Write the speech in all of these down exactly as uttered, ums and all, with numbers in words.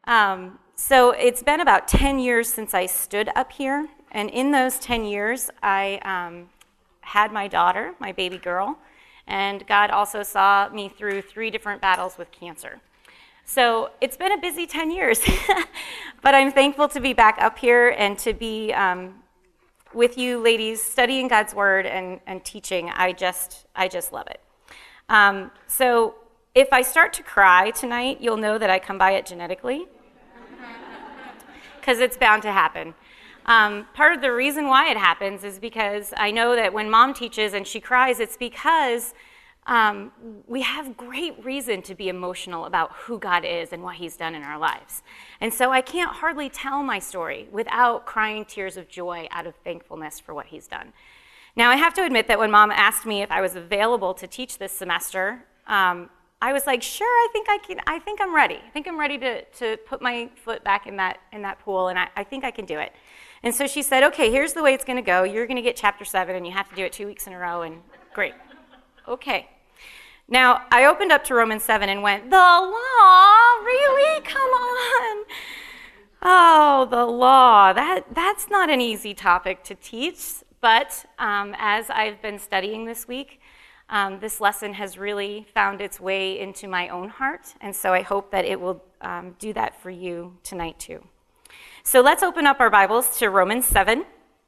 Um, so it's been about ten years since I stood up here, and in those ten years, I um, had my daughter, my baby girl, and God also saw me through three different battles with cancer. So it's been a busy ten years, but I'm thankful to be back up here and to be um, with you ladies studying God's Word and, and teaching. I just, I just love it. Um, so if I start to cry tonight, you'll know that I come by it genetically, because it's bound to happen. Um, part of the reason why it happens is because I know that when Mom teaches and she cries, it's because um, we have great reason to be emotional about who God is and what He's done in our lives. And so I can't hardly tell my story without crying tears of joy out of thankfulness for what He's done. Now, I have to admit that when Mom asked me if I was available to teach this semester, um, I was like, sure, I think I can. I think I'm ready. I think I'm ready to, to put my foot back in that in that pool, and I, I think I can do it. And so she said, okay, here's the way it's going to go. You're going to get chapter seven, and you have to do it two weeks in a row, and great. Okay. Now, I opened up to Romans seven and went, the law? Really? Come on. Oh, the law. That That's not an easy topic to teach, but um, as I've been studying this week, um, this lesson has really found its way into my own heart, and so I hope that it will um, do that for you tonight too. So let's open up our Bibles to Romans seven.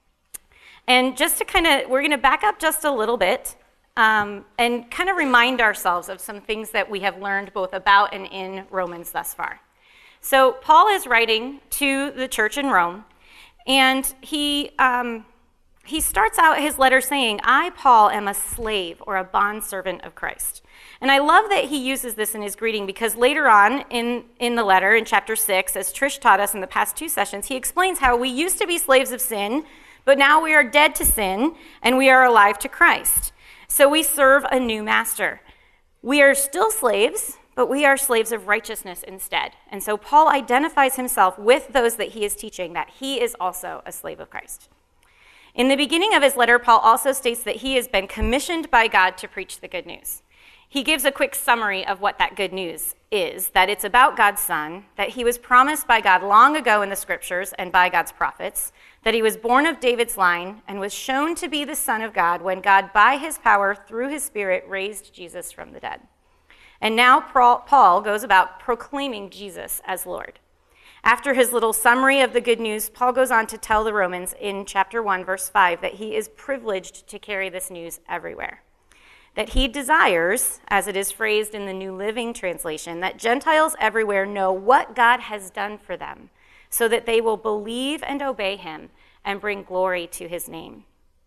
And just to kind of, we're going to back up just a little bit um, and kind of remind ourselves of some things that we have learned both about and in Romans thus far. So Paul is writing to the church in Rome, and he um, he starts out his letter saying, I, Paul, am a slave or a bondservant of Christ. And I love that he uses this in his greeting, because later on in, in the letter, in chapter six, as Trish taught us in the past two sessions, he explains how we used to be slaves of sin, but now we are dead to sin, and we are alive to Christ. So we serve a new master. We are still slaves, but we are slaves of righteousness instead. And so Paul identifies himself with those that he is teaching, that he is also a slave of Christ. In the beginning of his letter, Paul also states that he has been commissioned by God to preach the good news. He gives a quick summary of what that good news is, that it's about God's Son, that he was promised by God long ago in the Scriptures and by God's prophets, that he was born of David's line and was shown to be the Son of God when God, by his power, through his Spirit, raised Jesus from the dead. And now Paul goes about proclaiming Jesus as Lord. After his little summary of the good news, Paul goes on to tell the Romans in chapter one, verse five, that he is privileged to carry this news everywhere. That he desires, as it is phrased in the New Living Translation, that Gentiles everywhere know what God has done for them, so that they will believe and obey him and bring glory to his name.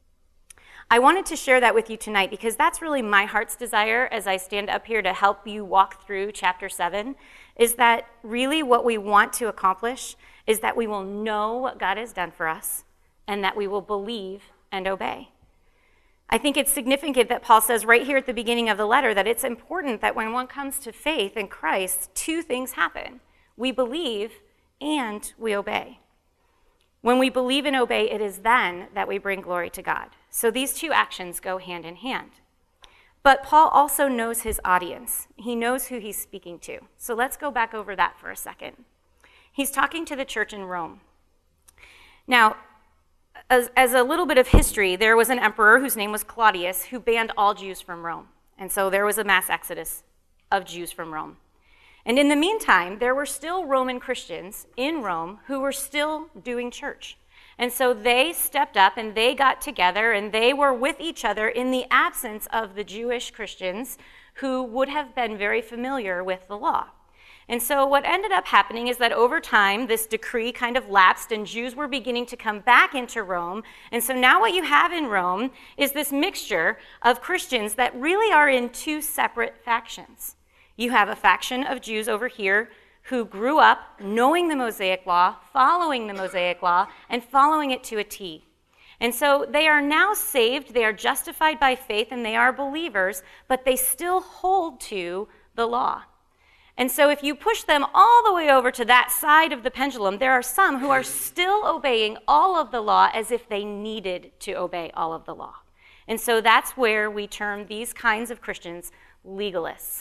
I wanted to share that with you tonight because that's really my heart's desire as I stand up here to help you walk through chapter seven, is that really what we want to accomplish is that we will know what God has done for us and that we will believe and obey. I think it's significant that Paul says right here at the beginning of the letter that it's important that when one comes to faith in Christ, two things happen. We believe and we obey. When we believe and obey, it is then that we bring glory to God. So these two actions go hand in hand. But Paul also knows his audience. He knows who he's speaking to. So let's go back over that for a second. He's talking to the church in Rome. Now, As, as a little bit of history, there was an emperor whose name was Claudius who banned all Jews from Rome. And so there was a mass exodus of Jews from Rome. And in the meantime, there were still Roman Christians in Rome who were still doing church. And so they stepped up and they got together and they were with each other in the absence of the Jewish Christians who would have been very familiar with the law. And so what ended up happening is that over time, this decree kind of lapsed and Jews were beginning to come back into Rome. And so now what you have in Rome is this mixture of Christians that really are in two separate factions. You have a faction of Jews over here who grew up knowing the Mosaic Law, following the Mosaic Law, and following it to a T. And so they are now saved, they are justified by faith, and they are believers, but they still hold to the law. And so if you push them all the way over to that side of the pendulum, there are some who are still obeying all of the law as if they needed to obey all of the law. And so that's where we term these kinds of Christians legalists.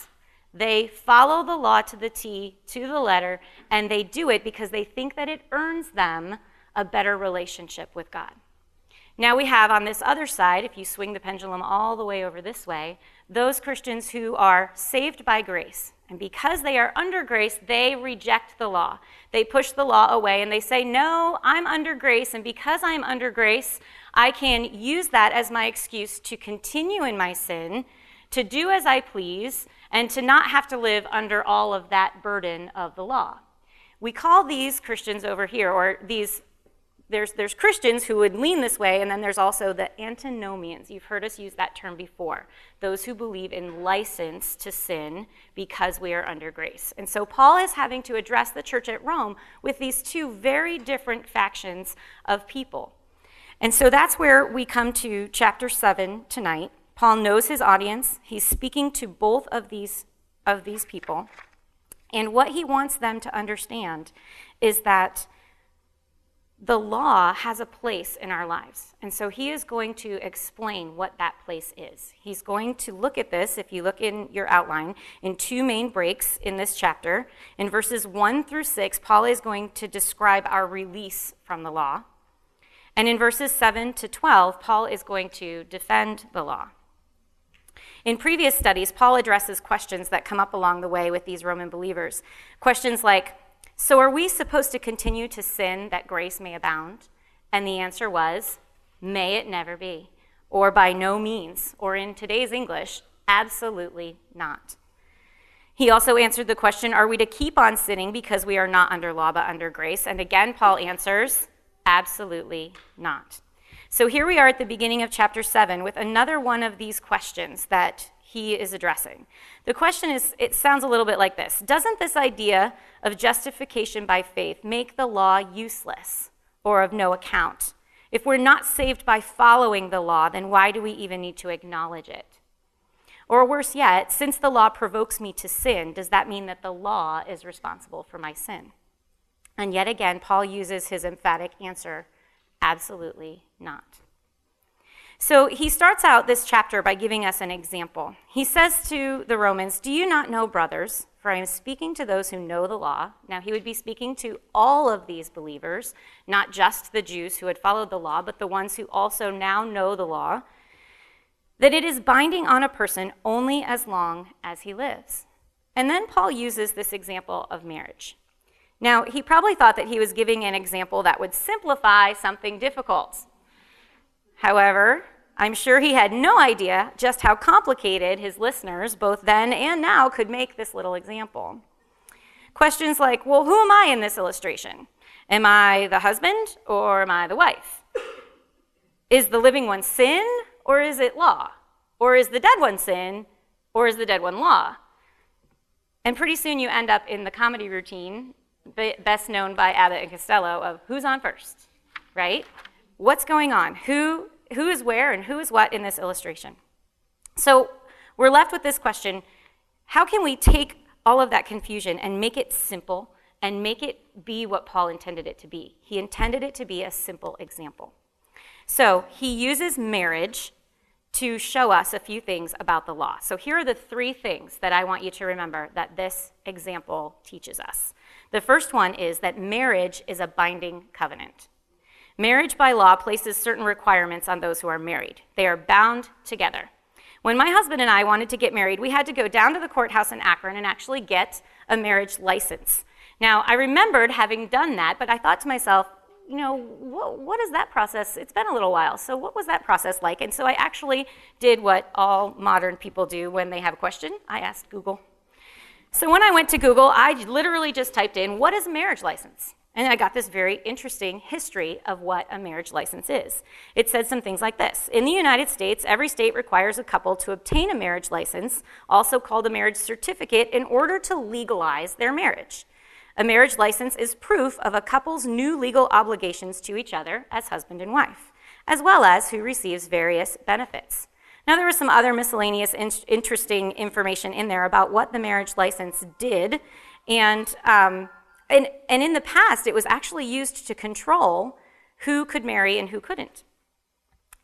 They follow the law to the T, to the letter, and they do it because they think that it earns them a better relationship with God. Now we have on this other side, if you swing the pendulum all the way over this way, those Christians who are saved by grace. And because they are under grace, they reject the law. They push the law away and they say, no, I'm under grace, and because I'm under grace, I can use that as my excuse to continue in my sin, to do as I please, and to not have to live under all of that burden of the law. We call these Christians over here, or these, there's, there's Christians who would lean this way, and then there's also the antinomians. You've heard us use that term before. Those who believe in license to sin because we are under grace. And so Paul is having to address the church at Rome with these two very different factions of people. And so that's where we come to chapter seven tonight. Paul knows his audience. He's speaking to both of these, of these people. And what he wants them to understand is that the law has a place in our lives. And so he is going to explain what that place is. He's going to look at this, if you look in your outline, in two main breaks in this chapter. In verses one through six, Paul is going to describe our release from the law. And in verses seven to twelve, Paul is going to defend the law. In previous studies, Paul addresses questions that come up along the way with these Roman believers. Questions like, so are we supposed to continue to sin that grace may abound? And the answer was, may it never be, or by no means, or in today's English, absolutely not. He also answered the question, are we to keep on sinning because we are not under law but under grace? And again, Paul answers, absolutely not. So here we are at the beginning of chapter seven with another one of these questions that he is addressing. The question is, it sounds a little bit like this. Doesn't this idea of justification by faith make the law useless or of no account? If we're not saved by following the law, then why do we even need to acknowledge it? Or worse yet, since the law provokes me to sin, does that mean that the law is responsible for my sin? And yet again, Paul uses his emphatic answer, absolutely not. So he starts out this chapter by giving us an example. He says to the Romans, do you not know, brothers, for I am speaking to those who know the law. Now he would be speaking to all of these believers, not just the Jews who had followed the law, but the ones who also now know the law, that it is binding on a person only as long as he lives. And then Paul uses this example of marriage. Now, he probably thought that he was giving an example that would simplify something difficult. However, I'm sure he had no idea just how complicated his listeners, both then and now, could make this little example. Questions like, well, who am I in this illustration? Am I the husband or am I the wife? Is the living one sin or is it law? Or is the dead one sin or is the dead one law? And pretty soon you end up in the comedy routine, best known by Abbott and Costello, of who's on first, right? What's going on? Who, who is where and who is what in this illustration? So we're left with this question, how can we take all of that confusion and make it simple and make it be what Paul intended it to be? He intended it to be a simple example. So he uses marriage to show us a few things about the law. So here are the three things that I want you to remember that this example teaches us. The first one is that marriage is a binding covenant. Marriage by law places certain requirements on those who are married. They are bound together. When my husband and I wanted to get married, we had to go down to the courthouse in Akron and actually get a marriage license. Now, I remembered having done that, but I thought to myself, you know, what, what is that process? It's been a little while, so what was that process like? And so I actually did what all modern people do when they have a question. I asked Google. So when I went to Google, I literally just typed in, what is a marriage license? And I got this very interesting history of what a marriage license is. It said some things like this. In the United States, every state requires a couple to obtain a marriage license, also called a marriage certificate, in order to legalize their marriage. A marriage license is proof of a couple's new legal obligations to each other as husband and wife, as well as who receives various benefits. Now, there was some other miscellaneous in- interesting information in there about what the marriage license did, and, um, and, and in the past, it was actually used to control who could marry and who couldn't.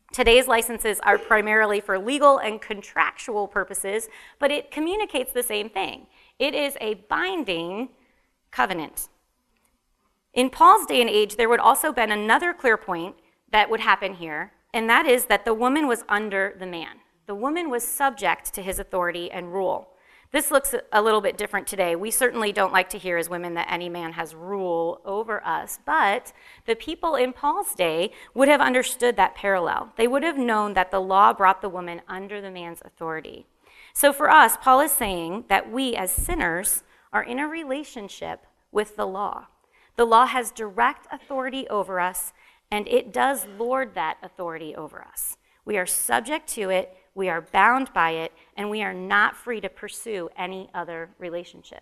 Today's licenses are primarily for legal and contractual purposes, but it communicates the same thing. It is a binding covenant. In Paul's day and age, there would also been another clear point that would happen here, and that is that the woman was under the man. The woman was subject to his authority and rule. This looks a little bit different today. We certainly don't like to hear as women that any man has rule over us, but the people in Paul's day would have understood that parallel. They would have known that the law brought the woman under the man's authority. So for us, Paul is saying that we as sinners are in a relationship with the law. The law has direct authority over us, and it does lord that authority over us. We are subject to it, we are bound by it, and we are not free to pursue any other relationship.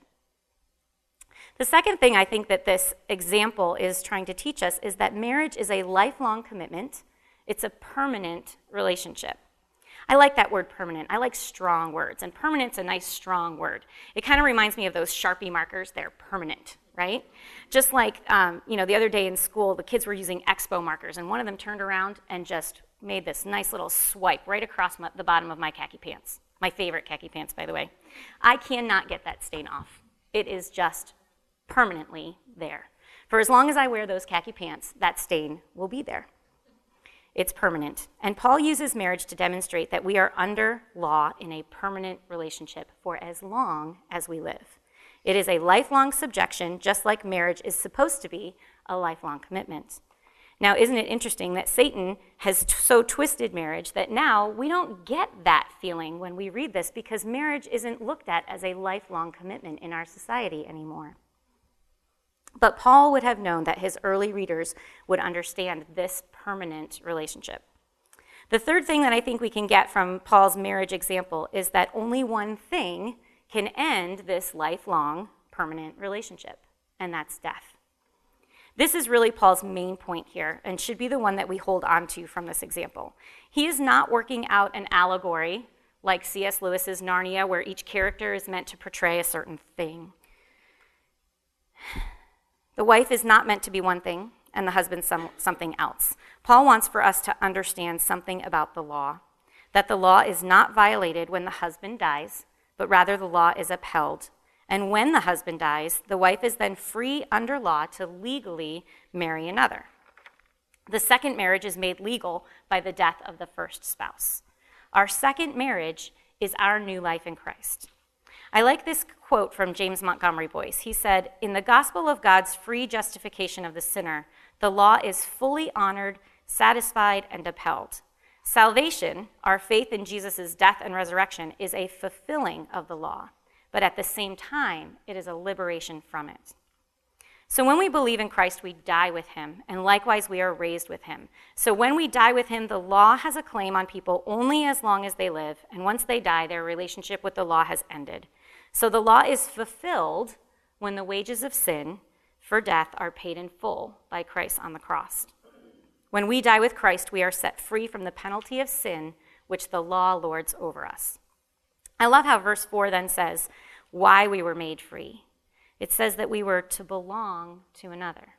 The second thing I think that this example is trying to teach us is that marriage is a lifelong commitment. It's a permanent relationship. I like that word permanent. I like strong words, and permanent's a nice strong word. It kind of reminds me of those Sharpie markers. They're permanent, right? Just like, um, you know, the other day in school, the kids were using Expo markers, and one of them turned around and just made this nice little swipe right across my, the bottom of my khaki pants. My favorite khaki pants, by the way. I cannot get that stain off. It is just permanently there. For as long as I wear those khaki pants, that stain will be there. It's permanent. And Paul uses marriage to demonstrate that we are under law in a permanent relationship for as long as we live. It is a lifelong subjection, just like marriage is supposed to be a lifelong commitment. Now, isn't it interesting that Satan has t- so twisted marriage that now we don't get that feeling when we read this because marriage isn't looked at as a lifelong commitment in our society anymore. But Paul would have known that his early readers would understand this permanent relationship. The third thing that I think we can get from Paul's marriage example is that only one thing can end this lifelong permanent relationship, and that's death. This is really Paul's main point here and should be the one that we hold on to from this example. He is not working out an allegory like C S Lewis's Narnia, where each character is meant to portray a certain thing. The wife is not meant to be one thing and the husband some, something else. Paul wants for us to understand something about the law, that the law is not violated when the husband dies, but rather the law is upheld. And when the husband dies, the wife is then free under law to legally marry another. The second marriage is made legal by the death of the first spouse. Our second marriage is our new life in Christ. I like this quote from James Montgomery Boyce. He said, "In the gospel of God's free justification of the sinner, the law is fully honored, satisfied, and upheld. Salvation, our faith in Jesus' death and resurrection, is a fulfilling of the law. But at the same time, it is a liberation from it." So when we believe in Christ, we die with him, and likewise we are raised with him. So when we die with him, the law has a claim on people only as long as they live, and once they die, their relationship with the law has ended. So the law is fulfilled when the wages of sin for death are paid in full by Christ on the cross. When we die with Christ, we are set free from the penalty of sin, which the law lords over us. I love how verse four then says why we were made free. It says that we were to belong to another.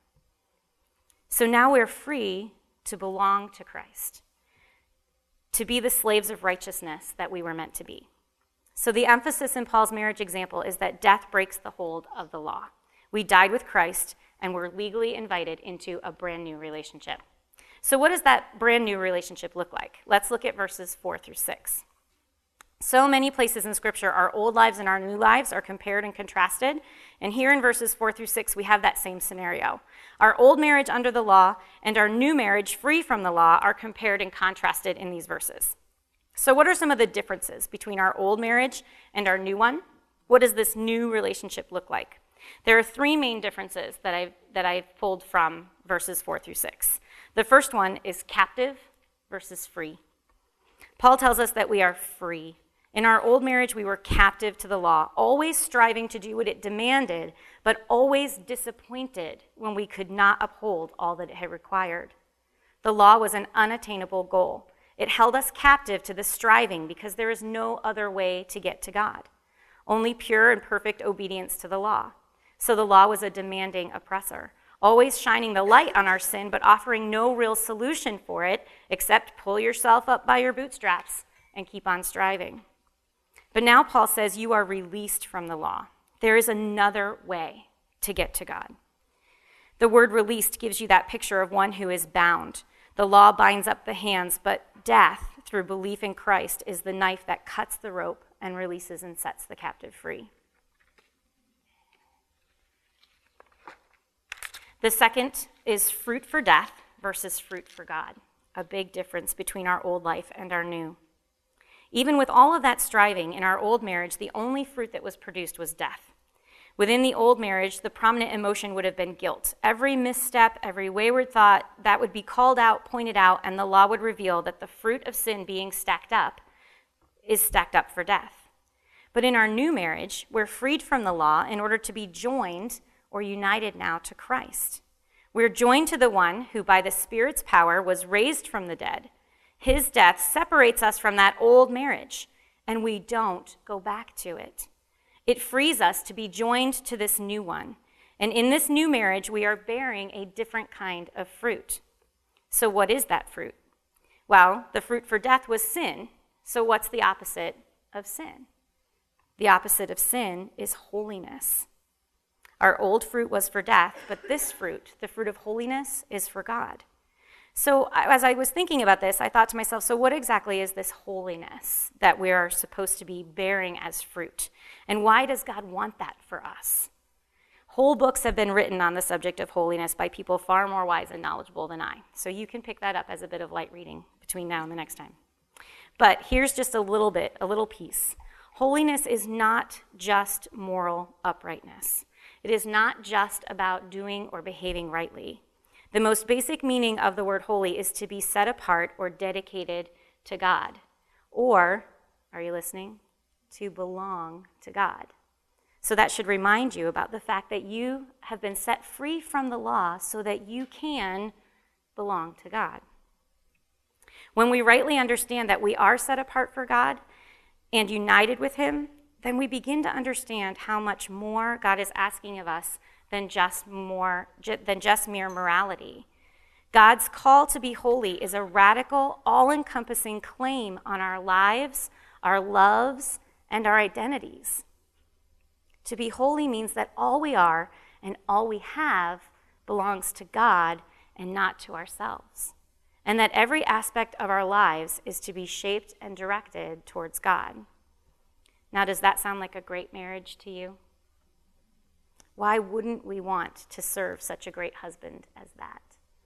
So now we're free to belong to Christ, to be the slaves of righteousness that we were meant to be. So the emphasis in Paul's marriage example is that death breaks the hold of the law. We died with Christ, and we're legally invited into a brand new relationship. So what does that brand new relationship look like? Let's look at verses four through six. So many places in Scripture, our old lives and our new lives are compared and contrasted. And here in verses four through six, we have that same scenario. Our old marriage under the law and our new marriage free from the law are compared and contrasted in these verses. So what are some of the differences between our old marriage and our new one? What does this new relationship look like? There are three main differences that I've, that I've pulled from verses four through six. The first one is captive versus free. Paul tells us that we are free. In our old marriage, we were captive to the law, always striving to do what it demanded, but always disappointed when we could not uphold all that it had required. The law was an unattainable goal. It held us captive to the striving because there is no other way to get to God, only pure and perfect obedience to the law. So the law was a demanding oppressor. always shining the light on our sin, but offering no real solution for it, except pull yourself up by your bootstraps and keep on striving. But now Paul says you are released from the law. There is another way to get to God. The word released gives you that picture of one who is bound. The law binds up the hands, but death, through belief in Christ, is the knife that cuts the rope and releases and sets the captive free. The second is fruit for death versus fruit for God, a big difference between our old life and our new. Even with all of that striving in our old marriage, the only fruit that was produced was death. Within the old marriage, the prominent emotion would have been guilt. Every misstep, every wayward thought, that would be called out, pointed out, and the law would reveal that the fruit of sin being stacked up is stacked up for death. But in our new marriage, we're freed from the law in order to be joined or united now to Christ. We're joined to the one who, by the Spirit's power, was raised from the dead. His death separates us from that old marriage, and we don't go back to it. It frees us to be joined to this new one. And in this new marriage, we are bearing a different kind of fruit. So what is that fruit? Well, the fruit for death was sin. So what's the opposite of sin? The opposite of sin is holiness. Our old fruit was for death, but this fruit, the fruit of holiness, is for God. So as I was thinking about this, I thought to myself, so what exactly is this holiness that we are supposed to be bearing as fruit? And why does God want that for us? Whole books have been written on the subject of holiness by people far more wise and knowledgeable than I. So you can pick that up as a bit of light reading between now and the next time. But here's just a little bit, a little piece. Holiness is not just moral uprightness. It is not just about doing or behaving rightly. The most basic meaning of the word holy is to be set apart or dedicated to God. Or, are you listening? To belong to God. So that should remind you about the fact that you have been set free from the law so that you can belong to God. When we rightly understand that we are set apart for God and united with Him, then we begin to understand how much more God is asking of us than just more than just mere morality. God's call to be holy is a radical, all-encompassing claim on our lives, our loves, and our identities. To be holy means that all we are and all we have belongs to God and not to ourselves, and that every aspect of our lives is to be shaped and directed towards God. Now, does that sound like a great marriage to you? Why wouldn't we want to serve such a great husband as that?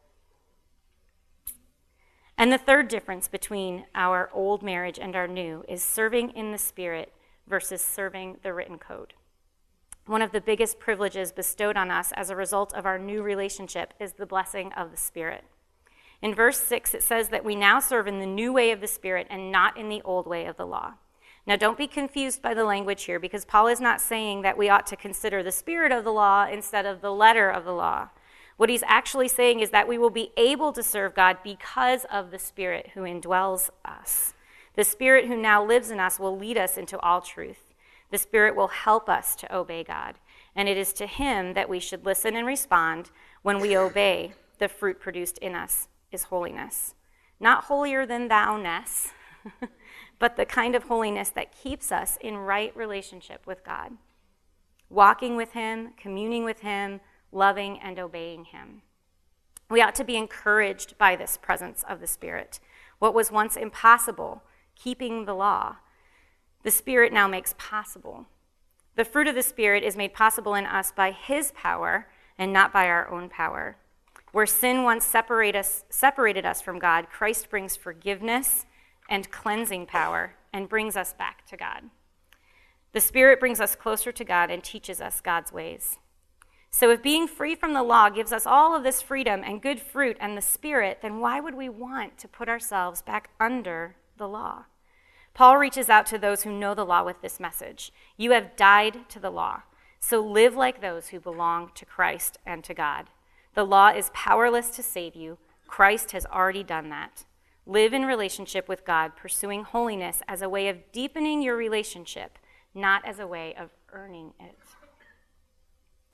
And the third difference between our old marriage and our new is serving in the Spirit versus serving the written code. One of the biggest privileges bestowed on us as a result of our new relationship is the blessing of the Spirit. In verse six, it says that we now serve in the new way of the Spirit and not in the old way of the law. Now, don't be confused by the language here, because Paul is not saying that we ought to consider the spirit of the law instead of the letter of the law. What he's actually saying is that we will be able to serve God because of the Spirit who indwells us. The Spirit who now lives in us will lead us into all truth. The Spirit will help us to obey God, and it is to Him that we should listen and respond when we obey. The fruit produced in us is holiness. Not holier than thou-ness, but the kind of holiness that keeps us in right relationship with God, walking with Him, communing with Him, loving and obeying Him. We ought to be encouraged by this presence of the Spirit. What was once impossible, keeping the law, the Spirit now makes possible. The fruit of the Spirit is made possible in us by His power and not by our own power. Where sin once separate us, separated us from God, Christ brings forgiveness and cleansing power and brings us back to God. The Spirit brings us closer to God and teaches us God's ways. So if being free from the law gives us all of this freedom and good fruit and the Spirit, then why would we want to put ourselves back under the law? Paul reaches out to those who know the law with this message. You have died to the law, so live like those who belong to Christ and to God. The law is powerless to save you. Christ has already done that. Live in relationship with God, pursuing holiness as a way of deepening your relationship, not as a way of earning it.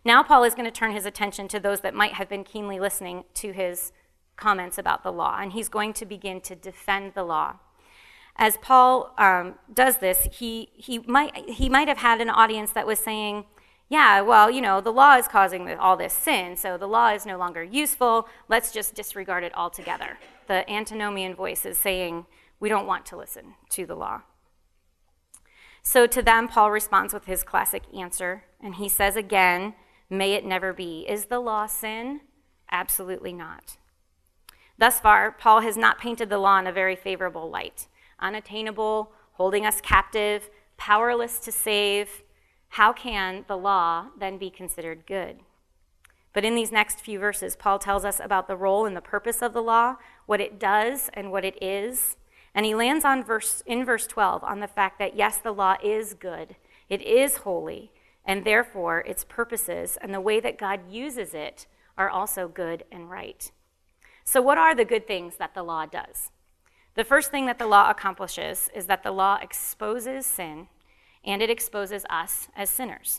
Now Paul is going to turn his attention to those that might have been keenly listening to his comments about the law, and he's going to begin to defend the law. As Paul um, does this, he, he, might, he might have had an audience that was saying, yeah, well, you know, the law is causing all this sin, so the law is no longer useful. Let's just disregard it altogether. The antinomian voice is saying, we don't want to listen to the law. So to them, Paul responds with his classic answer, and he says again, may it never be. Is the law sin? Absolutely not. Thus far, Paul has not painted the law in a very favorable light. Unattainable, holding us captive, powerless to save. How can the law then be considered good? But in these next few verses, Paul tells us about the role and the purpose of the law, what it does and what it is. And he lands on verse in verse twelve on the fact that, yes, the law is good, it is holy, and therefore its purposes and the way that God uses it are also good and right. So what are the good things that the law does? The first thing that the law accomplishes is that the law exposes sin, and it exposes us as sinners.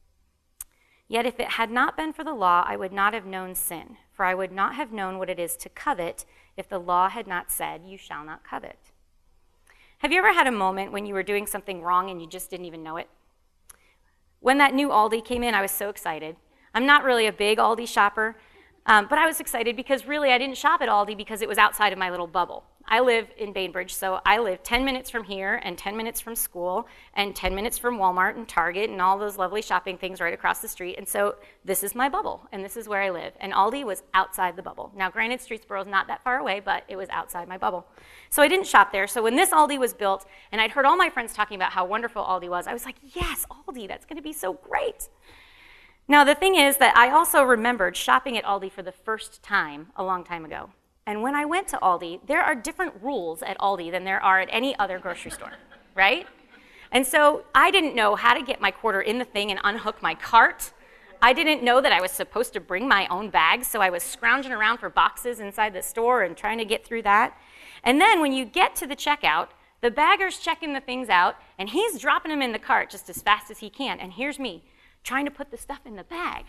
Yet if it had not been for the law, I would not have known sin, for I would not have known what it is to covet if the law had not said, you shall not covet. Have you ever had a moment when you were doing something wrong and you just didn't even know it? When that new Aldi came in, I was so excited. I'm not really a big Aldi shopper, um, but I was excited because really I didn't shop at Aldi because it was outside of my little bubble. I live in Bainbridge, so I live ten minutes from here and ten minutes from school and ten minutes from Walmart and Target and all those lovely shopping things right across the street. And so this is my bubble, and this is where I live. And Aldi was outside the bubble. Now, granted, Streetsboro is not that far away, but it was outside my bubble. So I didn't shop there. So when this Aldi was built, and I'd heard all my friends talking about how wonderful Aldi was, I was like, yes, Aldi, that's going to be so great. Now, the thing is that I also remembered shopping at Aldi for the first time a long time ago. And when I went to Aldi, there are different rules at Aldi than there are at any other grocery store, right? And so I didn't know how to get my quarter in the thing and unhook my cart. I didn't know that I was supposed to bring my own bags, so I was scrounging around for boxes inside the store and trying to get through that. And then when you get to the checkout, the bagger's checking the things out, and he's dropping them in the cart just as fast as he can. And here's me trying to put the stuff in the bag.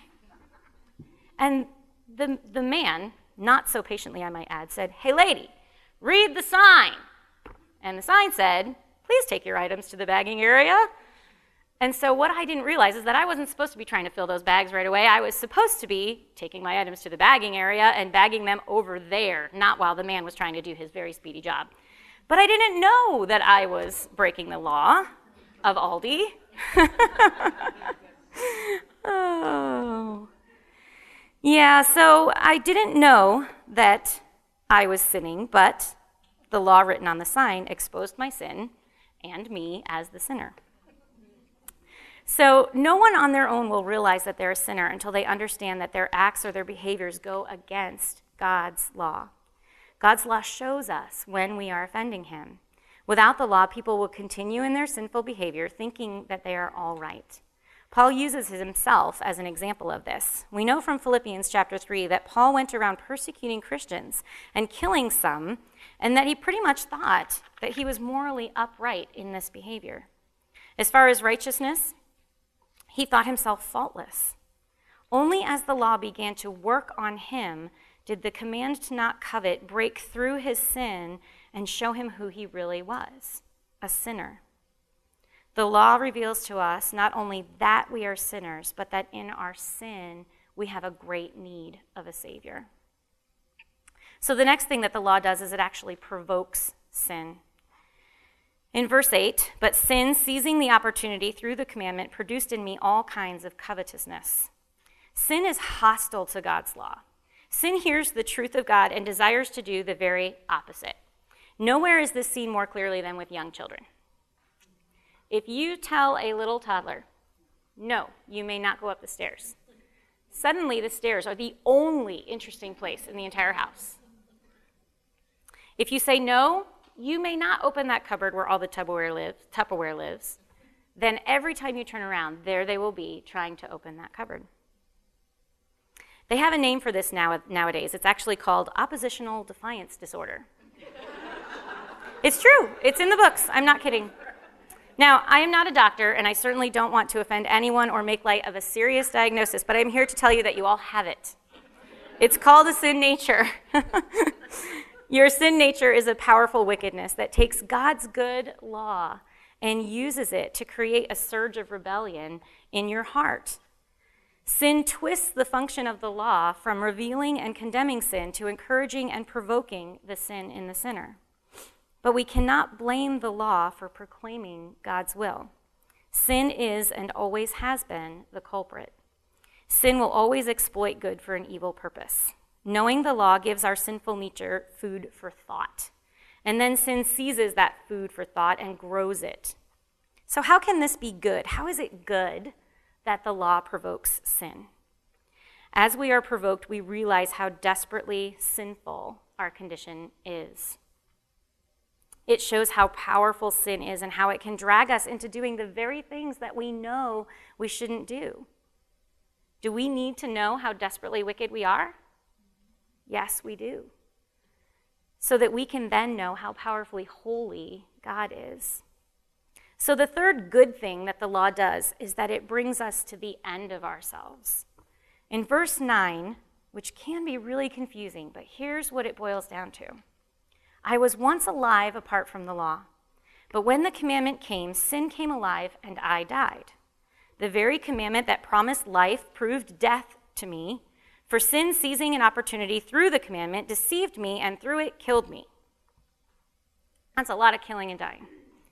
And the, the man, not so patiently I might add, said, hey lady, read the sign. And the sign said, please take your items to the bagging area. And so what I didn't realize is that I wasn't supposed to be trying to fill those bags right away. I was supposed to be taking my items to the bagging area and bagging them over there, not while the man was trying to do his very speedy job. But I didn't know that I was breaking the law of Aldi. Oh. Yeah, so I didn't know that I was sinning, but the law written on the sign exposed my sin and me as the sinner. So no one on their own will realize that they're a sinner until they understand that their acts or their behaviors go against God's law. God's law shows us when we are offending him. Without the law, people will continue in their sinful behavior, thinking that they are all right. Paul uses himself as an example of this. We know from Philippians chapter three that Paul went around persecuting Christians and killing some, and that he pretty much thought that he was morally upright in this behavior. As far as righteousness, he thought himself faultless. Only as the law began to work on him did the command to not covet break through his sin and show him who he really was, a sinner. The law reveals to us not only that we are sinners, but that in our sin, we have a great need of a Savior. So the next thing that the law does is it actually provokes sin. In verse eight, but sin, seizing the opportunity through the commandment, produced in me all kinds of covetousness. Sin is hostile to God's law. Sin hears the truth of God and desires to do the very opposite. Nowhere is this seen more clearly than with young children. If you tell a little toddler, no, you may not go up the stairs, suddenly the stairs are the only interesting place in the entire house. If you say no, you may not open that cupboard where all the Tupperware lives, Tupperware lives, then every time you turn around, there they will be trying to open that cupboard. They have a name for this now, nowadays. It's actually called oppositional defiance disorder. It's true. It's in the books. I'm not kidding. Now, I am not a doctor, and I certainly don't want to offend anyone or make light of a serious diagnosis, but I'm here to tell you that you all have it. It's called a sin nature. Your sin nature is a powerful wickedness that takes God's good law and uses it to create a surge of rebellion in your heart. Sin twists the function of the law from revealing and condemning sin to encouraging and provoking the sin in the sinner. But we cannot blame the law for proclaiming God's will. Sin is and always has been the culprit. Sin will always exploit good for an evil purpose. Knowing the law gives our sinful nature food for thought. And then sin seizes that food for thought and grows it. So how can this be good? How is it good that the law provokes sin? As we are provoked, we realize how desperately sinful our condition is. It shows how powerful sin is and how it can drag us into doing the very things that we know we shouldn't do. Do we need to know how desperately wicked we are? Yes, we do. So that we can then know how powerfully holy God is. So the third good thing that the law does is that it brings us to the end of ourselves. In verse nine, which can be really confusing, but here's what it boils down to. I was once alive apart from the law, but when the commandment came, sin came alive and I died. The very commandment that promised life proved death to me, for sin seizing an opportunity through the commandment deceived me and through it killed me. That's a lot of killing and dying.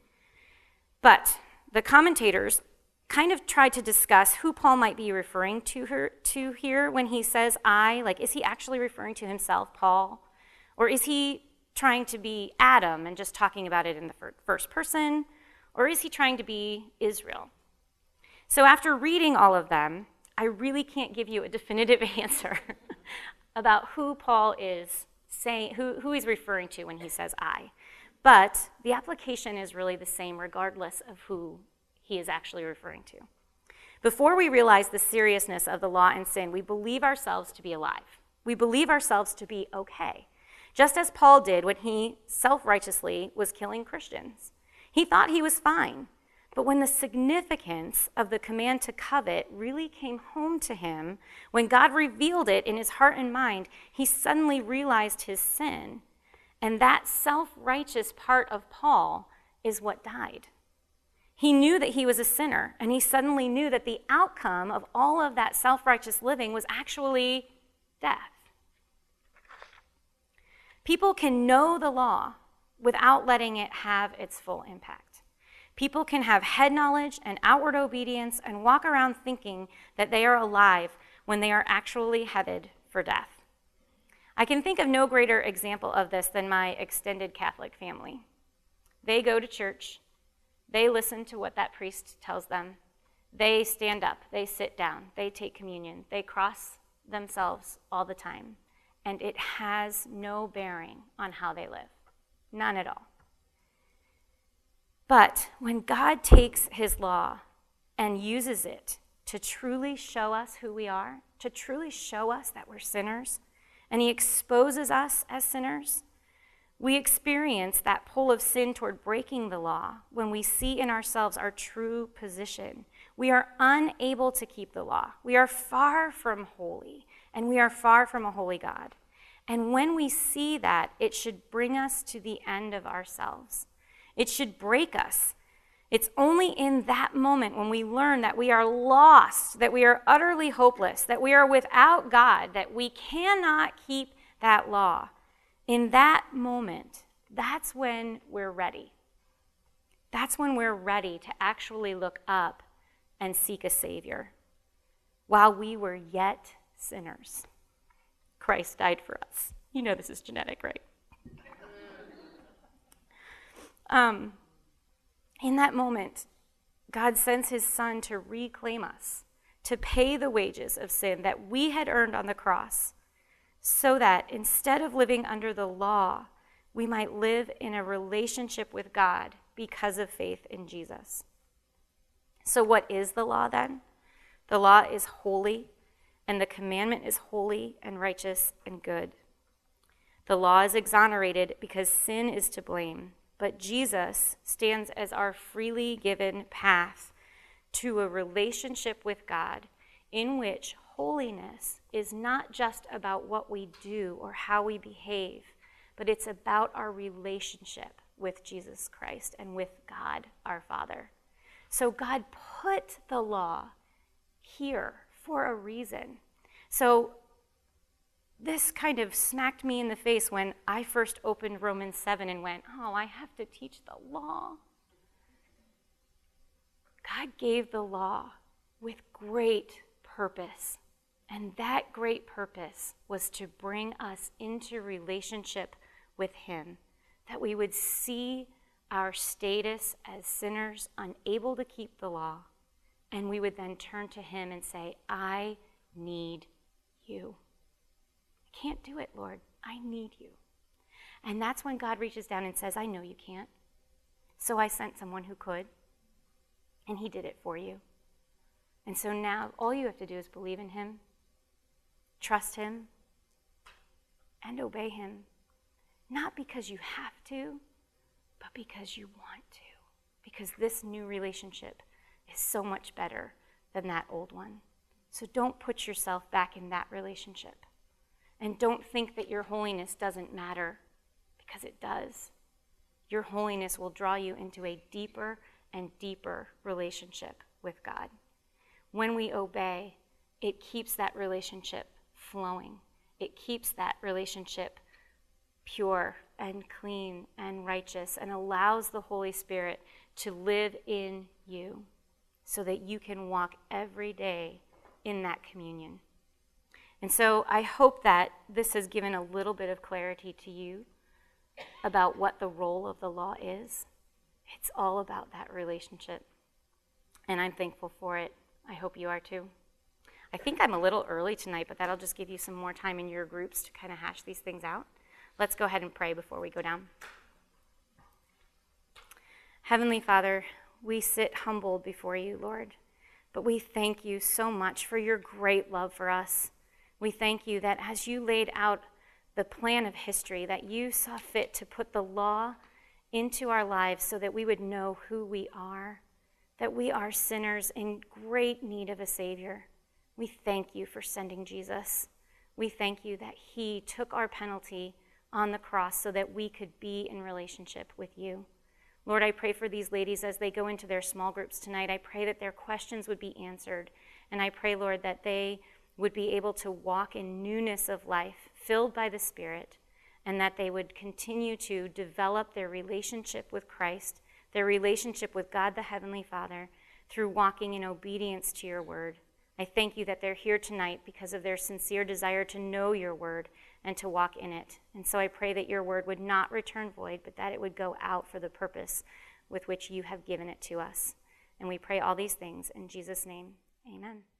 But the commentators kind of tried to discuss who Paul might be referring to her to here when he says I. Like, is he actually referring to himself, Paul? Or is he trying to be Adam and just talking about it in the first person? Or is he trying to be Israel? So after reading all of them, I really can't give you a definitive answer about who Paul is saying, who, who he's referring to when he says I. But the application is really the same regardless of who he is actually referring to. Before we realize the seriousness of the law and sin, we believe ourselves to be alive. We believe ourselves to be okay. Just as Paul did when he self-righteously was killing Christians. He thought he was fine, but when the significance of the command to covet really came home to him, when God revealed it in his heart and mind, he suddenly realized his sin. And that self-righteous part of Paul is what died. He knew that he was a sinner, and he suddenly knew that the outcome of all of that self-righteous living was actually death. People can know the law without letting it have its full impact. People can have head knowledge and outward obedience and walk around thinking that they are alive when they are actually headed for death. I can think of no greater example of this than my extended Catholic family. They go to church. They listen to what that priest tells them. They stand up. They sit down. They take communion. They cross themselves all the time. And it has no bearing on how they live. None at all. But when God takes his law and uses it to truly show us who we are, to truly show us that we're sinners, and he exposes us as sinners, we experience that pull of sin toward breaking the law when we see in ourselves our true position. We are unable to keep the law. We are far from holy, and we are far from a holy God. And when we see that, it should bring us to the end of ourselves. It should break us. It's only in that moment when we learn that we are lost, that we are utterly hopeless, that we are without God, that we cannot keep that law. In that moment, that's when we're ready. That's when we're ready to actually look up and seek a Savior. While we were yet sinners, Christ died for us. You know this is genetic, right? Um, in that moment, God sends his Son to reclaim us, to pay the wages of sin that we had earned on the cross, so that instead of living under the law, we might live in a relationship with God because of faith in Jesus. So what is the law then? The law is holy, and the commandment is holy and righteous and good. The law is exonerated because sin is to blame, but Jesus stands as our freely given path to a relationship with God in which holiness is not just about what we do or how we behave, but it's about our relationship with Jesus Christ and with God, our Father. So God put the law here for a reason. So this kind of smacked me in the face when I first opened Romans seven and went, oh, I have to teach the law. God gave the law with great purpose, and that great purpose was to bring us into relationship with him, that we would see our status as sinners unable to keep the law, and we would then turn to him and say, I need you. I can't do it, Lord. I need you. And that's when God reaches down and says, I know you can't. So I sent someone who could, and he did it for you. And so now all you have to do is believe in him, trust him, and obey him. Not because you have to, but because you want to. Because this new relationship is so much better than that old one. So don't put yourself back in that relationship. And don't think that your holiness doesn't matter, because it does. Your holiness will draw you into a deeper and deeper relationship with God. When we obey, it keeps that relationship flowing. It keeps that relationship pure and clean and righteous, and allows the Holy Spirit to live in you so that you can walk every day in that communion. And so I hope that this has given a little bit of clarity to you about what the role of the law is. It's all about that relationship, and I'm thankful for it. I hope you are too. I think I'm a little early tonight, but that'll just give you some more time in your groups to kind of hash these things out. Let's go ahead and pray before we go down. Heavenly Father, we sit humbled before you, Lord, but we thank you so much for your great love for us. We thank you that as you laid out the plan of history, that you saw fit to put the law into our lives so that we would know who we are, that we are sinners in great need of a Savior. We thank you for sending Jesus. We thank you that he took our penalty on the cross so that we could be in relationship with you. Lord, I pray for these ladies as they go into their small groups tonight. I pray that their questions would be answered. And I pray, Lord, that they would be able to walk in newness of life, filled by the Spirit, and that they would continue to develop their relationship with Christ, their relationship with God the Heavenly Father, through walking in obedience to your word. I thank you that they're here tonight because of their sincere desire to know your word and to walk in it. And so I pray that your word would not return void, but that it would go out for the purpose with which you have given it to us. And we pray all these things in Jesus' name. Amen.